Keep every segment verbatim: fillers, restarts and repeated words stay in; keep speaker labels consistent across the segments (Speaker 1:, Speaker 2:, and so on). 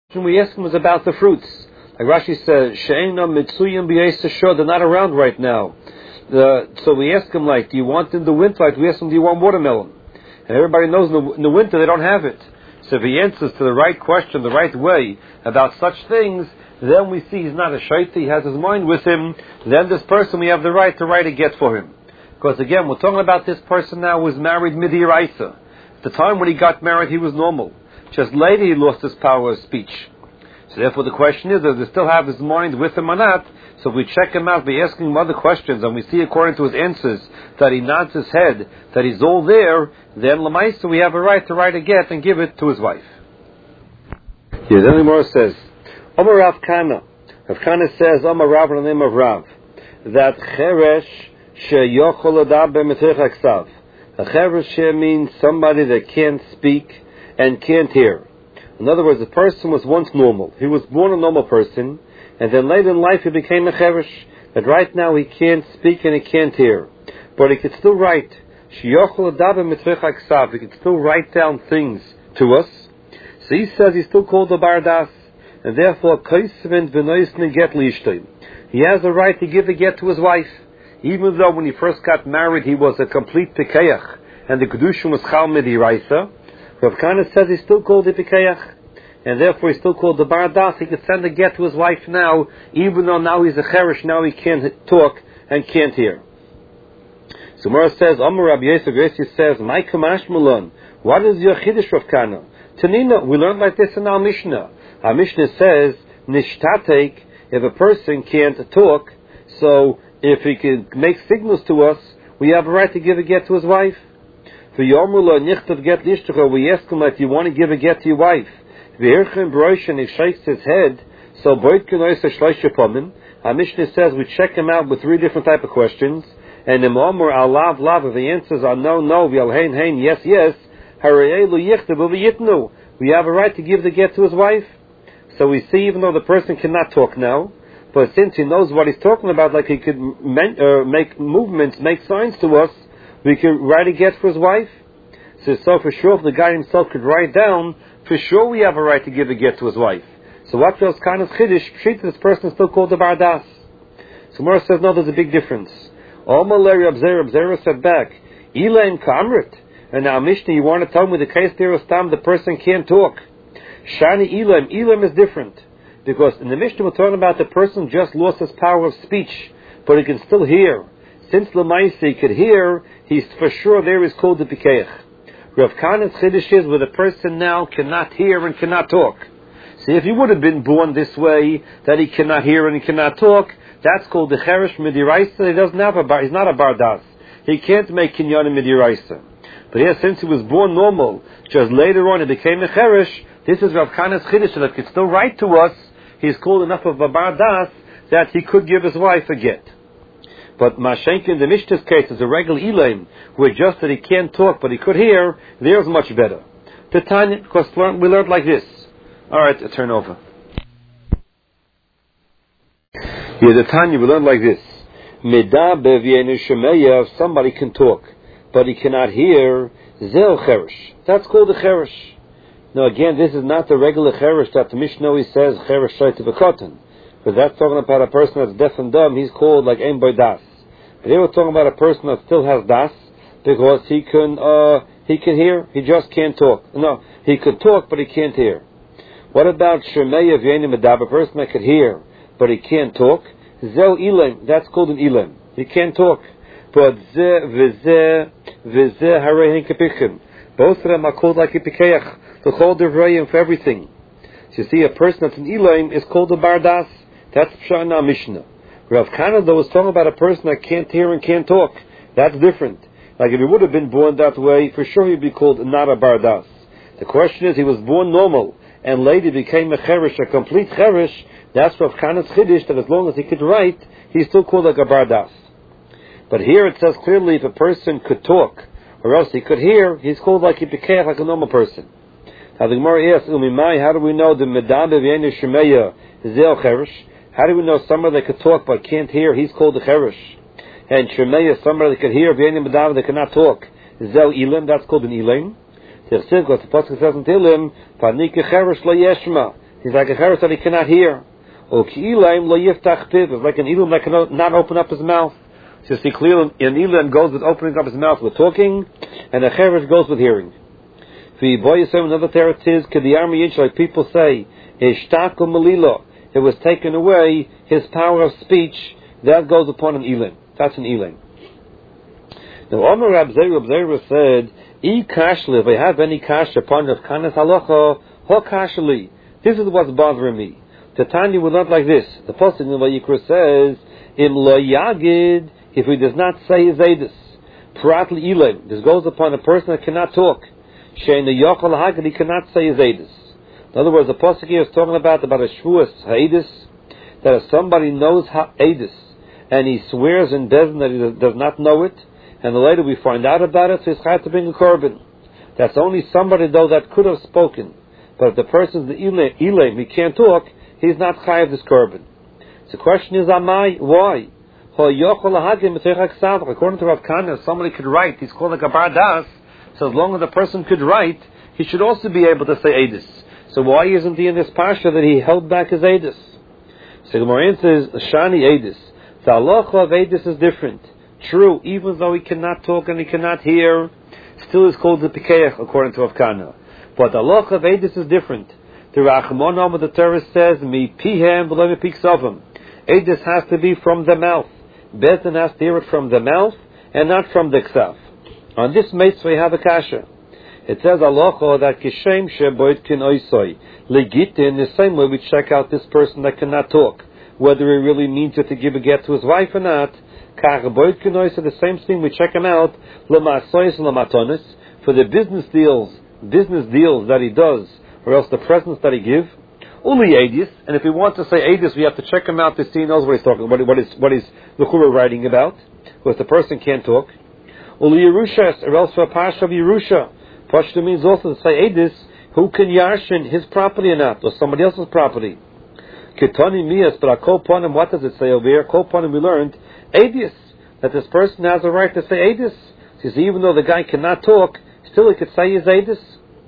Speaker 1: we ask him was about the fruits. Like Rashi says, She'ena mitzuyim b'yesashor, they're not around right now. The, so we ask him, like, do you want in the winter? Like, we ask him, do you want watermelon? And everybody knows in the, in the winter they don't have it. So if he answers to the right question, the right way, about such things, then we see he's not a shaita, he has his mind with him. Then this person, we have the right to write a get for him. Because again, we're talking about this person now who was married mid-Yiraisa. At the time when he got married, he was normal. Just later he lost his power of speech. So therefore the question is, does he still have his mind with him or not? So if we check him out by asking him other questions, and we see according to his answers that he nods his head, that he's all there, then Lamaisa, we have a right to write a get and give it to his wife. Yeah, then the Gemara says, Omar Rav Kana. Rav Kana says, Omar Rav in the name of Rav, that Cheresh sheyochol adaber mitzrich haksav. A Cheresh means somebody that can't speak and can't hear. In other words, the person was once normal. He was born a normal person, and then later in life he became a cheresh. But right now he can't speak and he can't hear. But he could still write. He could still write down things to us. So he says he's still called a bardas, and therefore he has the right to give a get to his wife. Even though when he first got married he was a complete pikeach, and the kedushin was chal midiraisa, Rav Kana says he's still called the Pikeach, and therefore he's still called the Bardas. He could send a get to his wife now, even though now he's a Cheresh, now he can't talk and can't hear. So Mora says, Amar Rabbi Yosef, Yosef says, My Kamash Mulon, what is your Chiddush, Rav Kana? Tanina, we learned like this in our Mishnah. Our Mishnah says, Nishtatek, if a person can't talk, so if he can make signals to us, we have a right to give a get to his wife. We ask him if you want to give a get to your wife. And he shakes his head. So our Mishnah says we check him out with three different type of questions. And the Ma'amur alav lav, if the answers are no, no, v'alhein hein, yes, yes, we have a right to give the get to his wife. So we see, even though the person cannot talk now, but since he knows what he's talking about, like he could men, uh, make movements, make signs to us, we can write a get for his wife. So, so for sure, if the guy himself could write down, for sure we have a right to give a get to his wife. So what else kind of chiddush? Treat this person still called the bardas. So Mora says, no, there's a big difference. Omaleri Abzera, Abzera said back, Elaim Kamrit. And now Mishnah, you want to tell me the case there is time the person can't talk. Shani Elaim, Elaim is different. Because in the Mishnah we're talking about the person just lost his power of speech, but he can still hear. Since Lamaisi could hear, he's for sure there is called the Pikeach. Rav Kana's Chiddush is where the person now cannot hear and cannot talk. See, if he would have been born this way, that he cannot hear and he cannot talk, that's called the Cheresh Midiraisa. He doesn't have a bar, he's not a Bardas. He can't make Kinyan Midiraisa. But here, since he was born normal, just later on he became a Cheresh, this is Rav Kana's Chiddush, so that he could still write to us, he's called enough of a Bardas that he could give his wife a get. But Mashenka in the Mishnah's case is a regular Elaim, where just that he can't talk but he could hear, there's much better. The Tanya, because we learned like this. Alright, a turn over. Yeah, the Tanya, we learned like this. If somebody can talk, but he cannot hear, Zeo Cheresh. That's called a Cheresh. Now again, this is not the regular Cheresh that the Mishnah always says, Cheresh Shaita V'Kotan. But that's talking about a person that's deaf and dumb, he's called like Ein Boy Das. But here we're talking about a person that still has Das, because he can uh, he can hear, he just can't talk. No, he could talk, but he can't hear. What about Shemeya V'Yenim Medab, a person that could hear, but he can't talk? Zeu Ilim, that's called an Ilim. He can't talk. But Ze V'Ze V'Ze Harei Hen. Both of them are called like a Pikeach, the Chol Devrayim for everything. So you see, a person that's an Ilim is called a Bardas. That's Pshat in our Mishnah. Rav Kana, though, was talking about a person that can't hear and can't talk. That's different. Like if he would have been born that way, for sure he'd be called not a Bardas. The question is, he was born normal, and later became a Cheresh, a complete Cheresh. That's Rav Kana's Chiddush, that as long as he could write, he's still called like a Bardas. But here it says clearly, if a person could talk, or else he could hear, he's called like a Pikeach, like a normal person. Now the Gemara asks, Umimai, how do we know the Medab V'Yenim Shemeya Zeo Cheresh? How do we know somebody that could talk but can't hear? He's called the Cheresh. And Shemeya, somebody that could hear, V'Yenim Medab, that cannot talk. Zeo Ilim, that's called an Ilim. The Pasuk says in Tehillim, Panika Cheresh Lo Yeshma. He's like a cheres that he cannot hear. Or ki'ilaim lo yiftach piv. It's like an ilam that cannot open up his mouth. So you see clearly, an ilam goes with opening up his mouth with talking, and a cheres goes with hearing. Another teretz is, like people say, ishtaku malilo. It was taken away, his power of speech, that goes upon an ilim. That's an ilim. Now, Omer Rab Zera, Rab Zera said, I kashli, if I have any kash upon Rav Kanas halacha, ho kashli. This is what's bothering me. The Tanya will not like this. The Pasuk in Vayikra says, Im lo yagid, if he does not say his edus. Prat li ilim. This goes upon a person that cannot talk. Shein yochal hagid, he cannot say his edus. In other words, the Pasuk here is talking about, about a shvuas ha'edus, that if somebody knows ha'edus, and he swears in Bezin that he does not know it, and later we find out about it, so he's chayav to bring a korban. That's only somebody, though, that could have spoken. But if the person's the ilim, he can't talk, he's not chayav this korban. So the question is, Amai, why? According to Rav Kana, somebody could write, he's called like a bardas, so as long as the person could write, he should also be able to say edus. So why isn't he in this parsha that he held back his edus? So Gemara says, Shani edus. The halacha of edus is different. True, even though he cannot talk and he cannot hear, still is called the pikeach according to Rav Kana. But the halacha of edus is different. The Rachmanam of the Torah says, Mi pihem v'lo mi piksavim. Edus has to be from the mouth. Bezdin has to hear it from the mouth and not from the ksav. On this mitzvah we have a kasha. It says halacha that kishem sheboit kin oisoi legit in the same way we check out this person that cannot talk, whether he really means it to give a get to his wife or not. Kach boit kin oisoi, the same thing we check him out lemasois lematonis for the business deals, business deals that he does, or else the presents that he give. Uli edis, and if we want to say edis, we have to check him out to see he knows what he's talking, what what is what is the chura writing about, because the person can't talk. Uli Yerushas, or else for a parsha of Yerusha. Pashto means also to say edis, who can yarshin his property or not, or somebody else's property. Ketani mias, but a kol ponim, what does it say over here? Kol ponim we learned edis, that this person has a right to say edis. Because even though the guy cannot talk, still he could say his edis.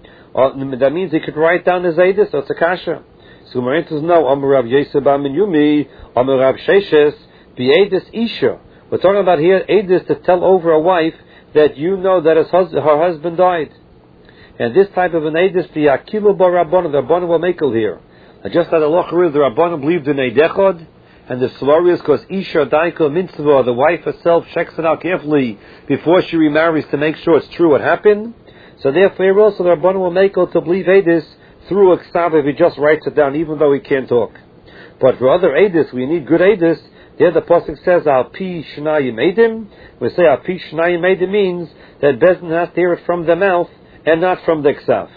Speaker 1: Or that means he could write down his edis, or it's a kasha. So Gemara says no. Amar Rav Yosef bar Minyumi, Amar Rav Sheshes, be edis isha. We're talking about here edis to tell over a wife that you know that his hus- her husband died. And this type of an edis, the akilu bar Rabbanan, the Rabbanan will make it here. And just like the locher is, the Rabbanan believed in edechod, and the scenario is because isha daiko mitzvah, the wife herself checks it out carefully before she remarries to make sure it's true what happened. So therefore also the Rabbanan will make it to believe edis through a ksav if he just writes it down, even though he can't talk. But for other edis, we need good edis. There the pasuk says al pi shnayim edim. We say al pi shnayim edim means that Bezdin has to hear it from the mouth and not from the ksav.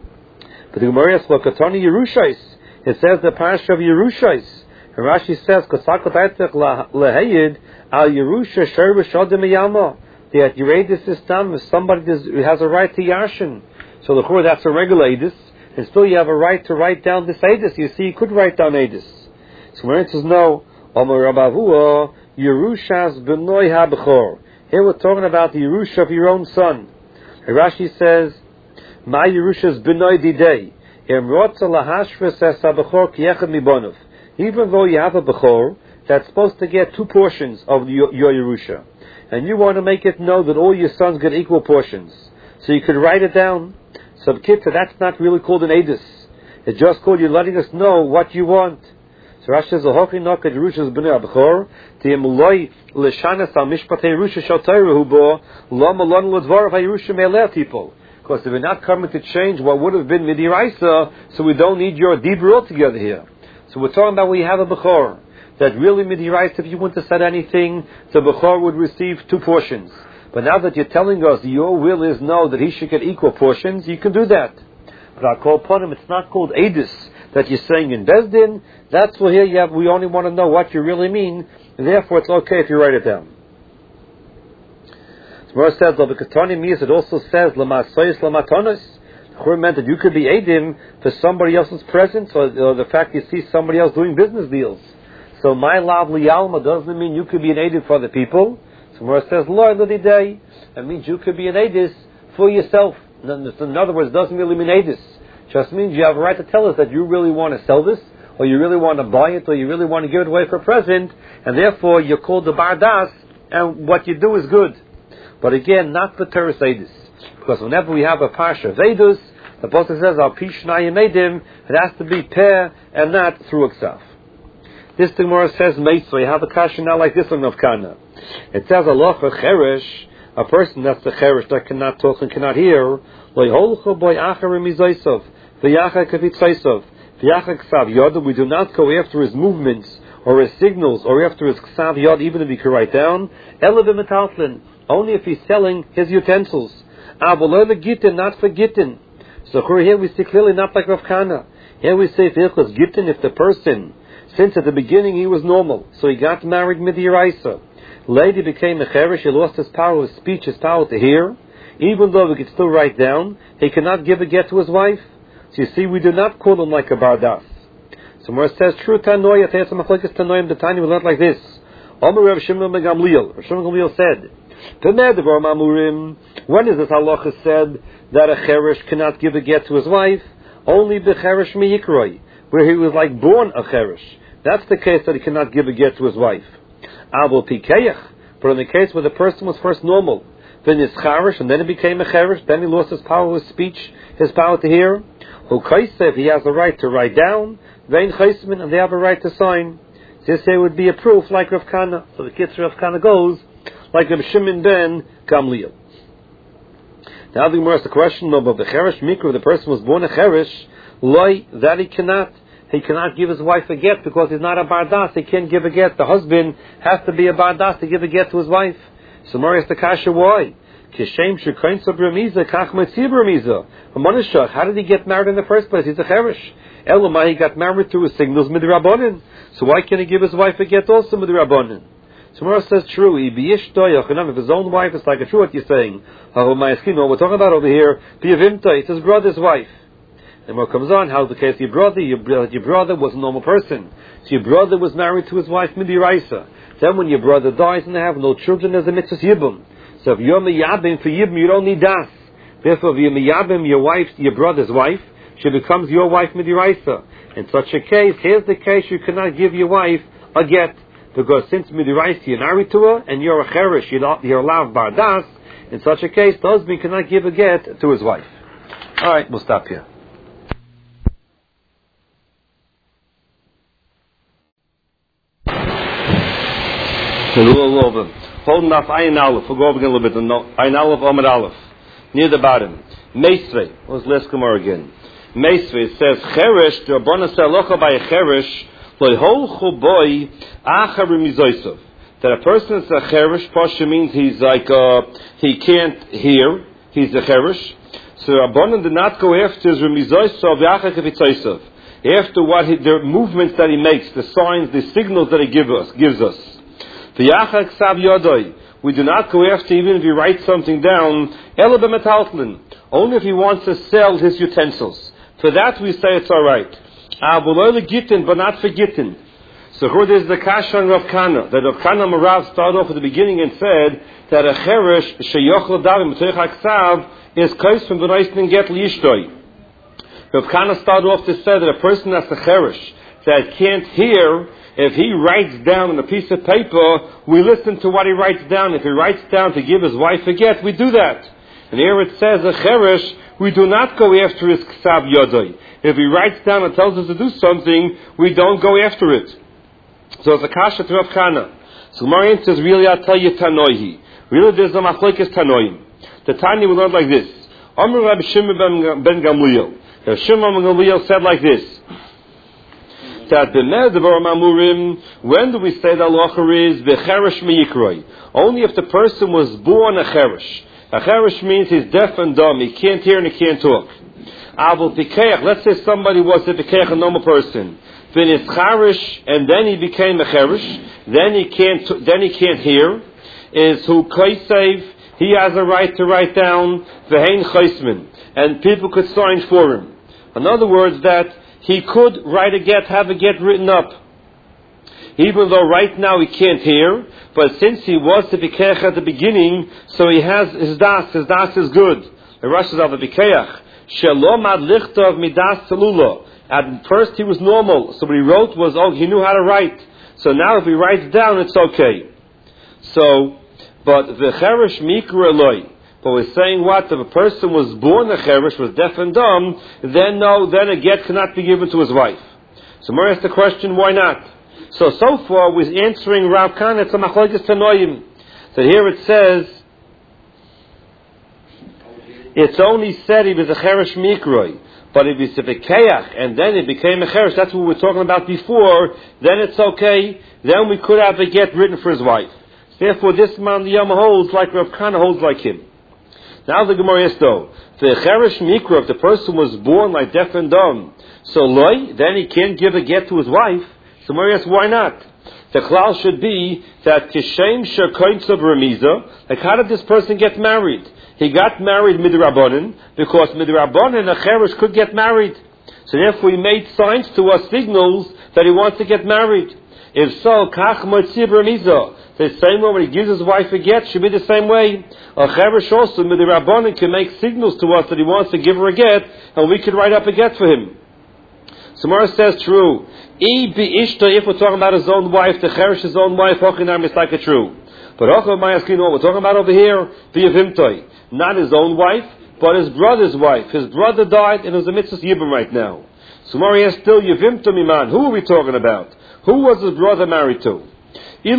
Speaker 1: But the Gemara says lokatani Yerushais. It says the parsha of Yerushais. And Rashi says kosakot aitzech lehayid al Yerusha sher b'shodim yama. That your edis is done if somebody does, has a right to yarshin. So the chur, that's a regular edis. And still you have a right to write down this edis. You see, you could write down edis. So Gemara says no. Omer Rabavua, Yerushas b'noi ha-b'chor. Here we're talking about the Yerusha of your own son. And Rashi says, my Yerushas b'noi didei. Em rotza lahashves es ha-b'chor k'yechad mibonov. Even though you have a b'chor that's supposed to get two portions of your, your Yerusha, and you want to make it know that all your sons get equal portions, so you could write it down. So Kitta, that's not really called an edis. It's just called you letting us know what you want. So Rashi says, "Hochi nokad Yerusha's b'nei abchor ti'em loy l'shanas al mishpatei Yerusha shel Torah hubo lo malon l'dvar of Yerusha me'aleh people." Because if we're not coming to change what would have been midiraisa, so we don't need your dibur altogether here. So we're talking about we have a bechor that really midiraisa. If you want to say anything, the bechor would receive two portions. But now that you're telling us your will is no, that he should get equal portions, you can do that. But I call upon him, it's not called edis that you're saying in Bezdin. That's what here you have, we only want to know what you really mean, and therefore it's okay if you write it down. Gemara says, it also says, Lamasois Lamatonis. It meant that you could be edim for somebody else's presence, or, or the fact you see somebody else doing business deals. So my lav liyalma doesn't mean you could be an edim for other people. Gemara says, Lord of the day, that means you could be an edis for yourself. In other words, it doesn't really mean edis. just means you have a right to tell us that you really want to sell this, or you really want to buy it, or you really want to give it away for a present, and therefore you're called the Bardas, and what you do is good. But again, not the Teres Eidus. Because whenever we have a Parsha of Eidus, the Pasuk says, Al Pi Shnayim Eidim, it has to be Per and not through Iksav. This Gemara says, Meitzvah, you have a Kasha now like this one of Kana. It says, Allah Cheresh, a person that's the Cheresh that cannot talk and cannot hear, Lo Yholchu Boi Acharim Mizoisov, V'yacha Kavitzaisov, V'yacha Ksav Yod, we do not go after his movements, or his signals, or after his Ksav Yod, even if he can write down, Ela B'metaltlin, only if he's selling his utensils. Avoloi Gittin, not for Gittin. So here we see clearly not like Rav Kana. Here we say V'ilchos Gittin, if the person, since at the beginning he was normal, so he got married Midiraisa. Lady became a Cheresh, he lost his power of speech, his power to hear. Even though he could still write down, he cannot give a get to his wife. So you see, we do not call him like a Bardas. So where it says, True Tanoia, Tetzam Machlekes Tanoim, the Tanya, we learned like this. Omer Rav Shimon ben Gamliel. Rav Shimon ben Gamliel said, when is this halacha said that a cheresh cannot give a get to his wife? Only the cheresh miyikroi, where he was like born a cheresh. That's the case that he cannot give a get to his wife. Abel pikeach, but in the case where the person was first normal, then he's cheresh, and then he became a cheresh, then he lost his power of speech, his power to hear. Who kaisev, he has a right to write down, vein chaismin, and they have a right to sign. This here would be a proof like Rav Kana. So the kitzur Rav Kana goes, like Rav Shimon ben Gamliel. Now the Gemara asks the question of the cheresh mikra, the person was born a cheresh, loy, that he cannot, he cannot give his wife a get because he's not a bardas. He can't give a get. The husband has to be a bardas to give a get to his wife. So Gemara asks the kasha why? Kishem shekain sobramiza kach metzir bramiza. How did he get married in the first place? He's a cheresh. Elamai, he got married through his signals midrabanan. So why can't he give his wife a get also midrabanan? So Gemara says true. If his own wife is like a true what you're saying. What we're talking about over here, it's his brother's wife. And what comes on, how's the case? Your brother, your, your brother was a normal person. So your brother was married to his wife Midiraisa. Then when your brother dies and they have no children, there's a mitzvah yibum. So if you're miyabim for yibum, you don't need das. Therefore, if you're miyabim your wife, your brother's wife, she becomes your wife Midiraisa. In such a case, here's the case: you cannot give your wife a get. Because since Midiraisa you're married to her, and you're a cheresh, you're allowed bardas, in such a case, the husband cannot give a get to his wife. Alright, we'll stop here. Holding off Ayin Aleph, we'll go over again a little bit. Ayin Aleph, Omer Aleph, near the bottom. Meisvei, let's let's come over again. Meisvei, it says, cheresh, the Rabbana Salocha by a cheresh, that a person is a cheresh, Pasha means he's like, uh, he can't hear, he's a cheresh. So Rabbanan did not go after his remizoisov, after what he, the movements that he makes, the signs, the signals that he give us, gives us. We do not go after even if he writes something down, only if he wants to sell his utensils. For that we say it's alright. But not for Gittin. So here there's the Kasha on Rav Kana. That Rav Kana Marav started off at the beginning and said that a cheresh sheyochel davim b'toich haksav is kais from the reisning get liyishtoi. Rav Kana started off to say that a person that's a cheresh that can't hear, if he writes down on a piece of paper, we listen to what he writes down. If he writes down to give his wife a get, we do that. And here it says a cheresh, we do not go after his ksav yodoi. If he writes down and tells us to do something, we don't go after it. So it's a kasha to Rav Kana. So Gemara says, really, I'll tell you Tanoihi. Really, there's a machlekes Tanoim. The Tanya we learned like this. Amr Rabbi Shimon ben Gamliel. Rabbi Shimon ben Gamliel said like this. That the when do we say that halacha is becheresh miyikroi? Only if the person was born a cheresh. A cheresh means he's deaf and dumb. He can't hear and he can't talk. Let's say somebody was a pikeach, a normal person. Then he's charish, and then he became a cherish. Then he can't. Then he can't hear. Is who kaisev? He has a right to write down v'hein chaismin, and people could sign for him. In other words, that he could write a get, have a get written up, even though right now he can't hear. But since he was the pikeach at the beginning, so he has his das. His das is good. The Rosh is of the pikeach. Shelomad lichtav midas talula. At first he was normal, so what he wrote was, oh, he knew how to write. So now if he writes down, it's okay. So, but the cheresh mikra loy. But we're saying what? If a person was born a cheresh, was deaf and dumb, then no, then a get cannot be given to his wife. So Mara asked the question, why not? So, so far we're answering Rav Kahana, it's a machlokes tanoim. So here it says, it's only said he was a cheresh mikroi. But if he's a bekeach and then it became a cheresh, that's what we were talking about before, then it's okay. Then we could have a get written for his wife. Therefore, this man the Yom holds like Rav Kahana holds like him. Now the Gemara is though, the cheresh mikra, if the person was born like deaf and dumb, so loy, then he can't give a get to his wife. So Gemara asks, why not? The klal should be that kishem shekointzah b'remiza, like how did this person get married? He got married midrabanan, because midrabanan a cheresh could get married. So therefore he made signs to us, signals, that he wants to get married. If so, kach motzih b'remiza, the same way when he gives his wife a get, should be the same way. A cheresh also, midrabanan, can make signals to us that he wants to give her a get, and we can write up a get for him. So Mara says true. If we're talking about his own wife, the cheresh his own wife, hochinam is like a true. But what we're talking about over here, v'yavimtoi, not his own wife, but his brother's wife. His brother died, and it was a mitzvah yibum right now. So Mara is still yavimto miman. Who are we talking about? Who was his brother married to? If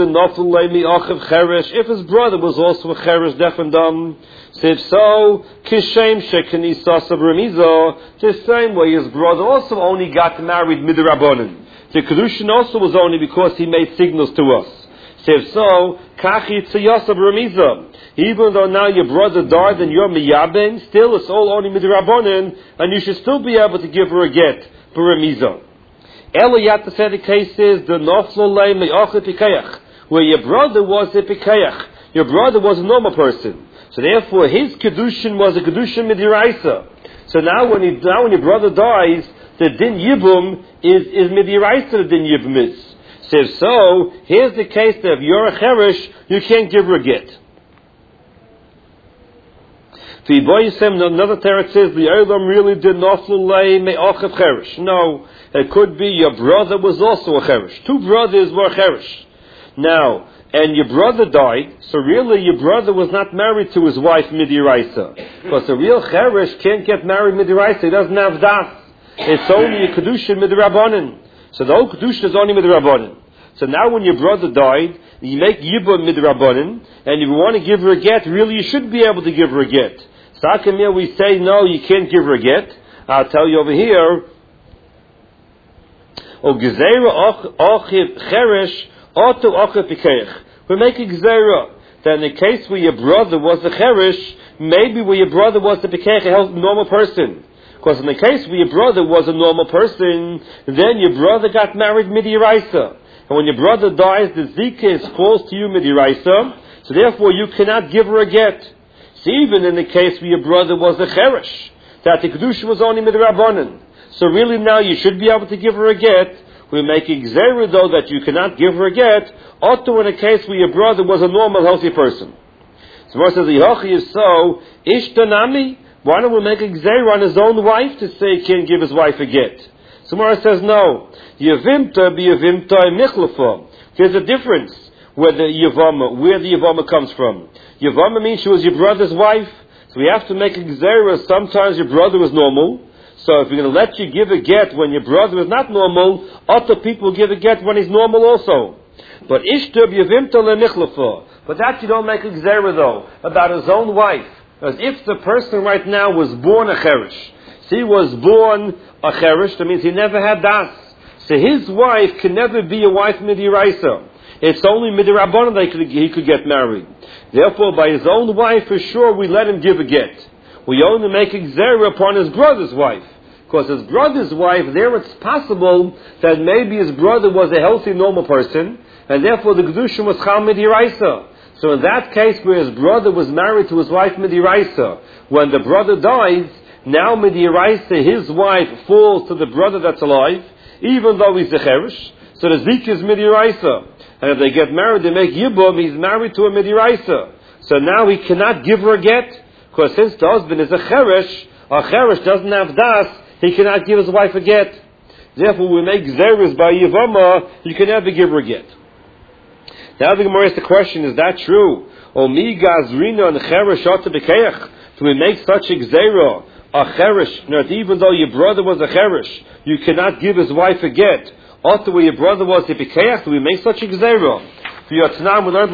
Speaker 1: his brother was also a cheresh, deaf and dumb, so if so, kishem shekenisasa b'remiza, the same way his brother also only got married midrabanan. The kedushin also was only because he made signals to us. So if so, kachi tziyasa b'remiza. Even though now your brother died and you're miyaben, still it's all only midrabanan, and you should still be able to give her a get b'remiza. Eliyat to say the case is the noflo lei me'ochet pikeach, where your brother was a pikeach, your brother was a normal person. So therefore, his kedushin was a kedushin midiraisa. So now, when he now when your brother dies, the din yibum is is midiraisa. The din yibum is. So if so, here's the case that if you're a cheresh, you can't give her a get. Another teretz says the Eilam really did naflulei me'achav cheresh. No, it could be your brother was also a cheresh. Two brothers were cheresh. Now. And your brother died, so really your brother was not married to his wife midiraisa. Because a real cheresh can't get married midiraisa, he doesn't have das. It's only a kedushin midrabanan. So the whole kedushin is only midrabanan. So now when your brother died, you make yibum midrabanan, and if you want to give her a get, really you should be able to give her a get. Sakamir, we say no, you can't give her a get. I'll tell you over here. O gezeira ochiv cheresh. We make a gzera that in the case where your brother was the cheresh, maybe where your brother was the pekech, a normal person. Because in the case where your brother was a normal person, then your brother got married midiraisa. And when your brother dies, the zikah falls to you midiraisa, so therefore you cannot give her a get. So even in the case where your brother was a cheresh, that the kedusha was only midrabanan. So really now you should be able to give her a get. We make a gzera though that you cannot give her a get, also in a case where your brother was a normal, healthy person. So Mara says, Yehochi is so, ishtanami, why don't we make a gzera on his own wife to say he can't give his wife a get? So Mara says, no. Yevimta be yevimta michlafa. There's a difference where the yevama, where the yevama comes from. Yevama means she was your brother's wife, so we have to make a gzera. Sometimes your brother was normal. So if we're going to let you give a get when your brother is not normal, other people give a get when he's normal also. But ishtub yevimta lemichlafa. But that you don't make a gzera though, about his own wife. As if the person right now was born a cheresh. So he was born a cheresh, that means he never had das. So his wife can never be a wife midiraisa. It's only midirabbanan that he could, he could get married. Therefore, by his own wife, for sure, we let him give a get. We only make a gzera upon his brother's wife. Because his brother's wife, there it's possible that maybe his brother was a healthy, normal person, and therefore the kedusha was chal midiraisa. So in that case where his brother was married to his wife midiraisa, when the brother dies, now midiraisa, his wife falls to the brother that's alive, even though he's a cheresh. So the zik is midiraisa. And if they get married, they make yibum, he's married to a midiraisa. So now he cannot give her a get, because since the husband is a cheresh, a cherish doesn't have das, he cannot give his wife a get. Therefore, we make zeros by Yivama, you can never give her a get. Now the Gemara asks the question, is that true? Omi gazrina and cherish ota bekeach. Do we make such a gzera, a cherish, not even though your brother was a cherish, you cannot give his wife a get. Ota where your brother was a bekeach, do we make such a gzera? For your Tanam, we learned